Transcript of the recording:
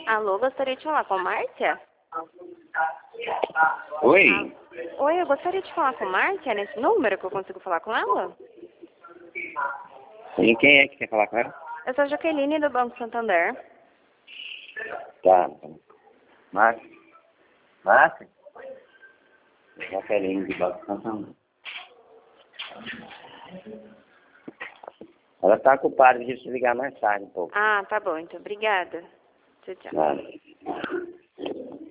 Alô, gostaria de falar com a Márcia? Oi? Oi, eu gostaria de falar com a Márcia nesse número que eu consigo falar com ela? E quem é que quer falar com ela? Eu sou a Jaqueline do Banco Santander. Tá. Márcia? Márcia? Jaqueline do Banco Santander. Ela tá ocupada, deixa eu te ligar mais tarde um pouco. Ah, tá bom, então obrigada. Tchau, tchau. Nada.